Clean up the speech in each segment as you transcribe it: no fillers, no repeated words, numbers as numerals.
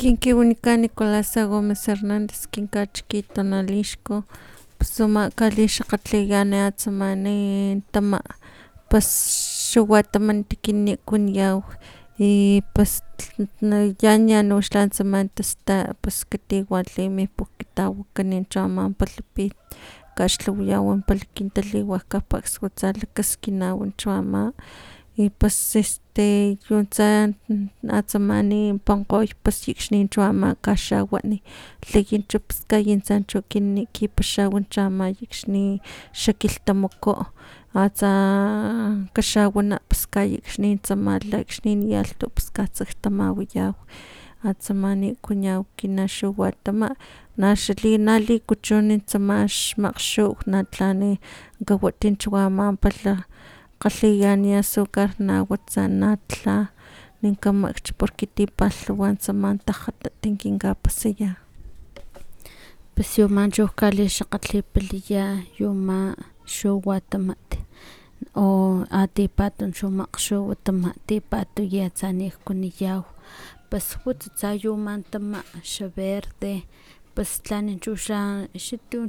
Kinkiunika Nicolasa Gómez Hernández kinkachki Nalixco suma kalixakgatlikani atsamani tama pues xuataman tikini kunyaw y pues yan uxla tsaman tasta pues katiwatli pukitawakani chu ama palhpit kaxtlawayawan pala kintaliwaj pax kutzala kaskinawan chu ama y pues yuntsa atsamani pankgoy pues yikxnin chu ama kaxawani liyun chu pues kayintsa chu kipaxawan chu ama yikxni xa kilhtamaku atsa kaxawana pues kayikxnin tsama akxni yalhtu pues katzajtamawayaw atsamani kuñaw kinaxuwatama nali kuchuni tsama xmakgxu natlani kawati chu ama pala kgalhiyani azúcar nawatsa natla ninkamakch porque tipalhuwa tsama tajatat kinkapasaya pues yu man chu kalixakgatlipaliya yu ma xuwatamat o atipatun chu makgxuwatama tipatuya atsa nikuniyaw pues jutsatsa yu man tama xa verde pues tlani chu xa tun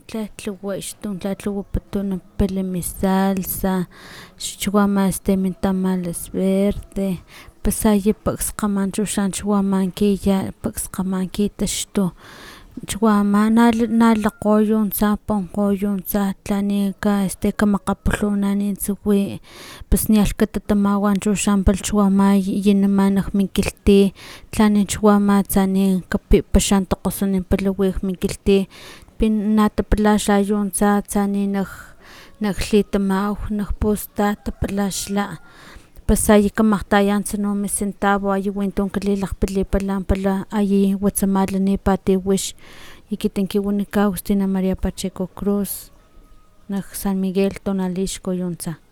tlatlawapat pala mi salsa chu ama min tamales verde pues aya pakskgaman chu ama kiya pakskgaman kitaxtu chu ama nalakgo yuntsa ponkgo yuntsa tlani kamakgapulhunani wi pues nialh katatamawa chu ama yinama nak min kilhti tlani chu ama atsa kapipa takgosnunpala wi min kilhti natapala yuntsa atsa nak lhitamaw nak pustat tapalaxla pues aya kamakgtayantsa mi centavo aya wintu kalilakgpalipala pala aya watsamalanipat wix ekit kiwanikaw Stina Maria Pacheco Cruz nak San Miguel Tonalixco yuntsa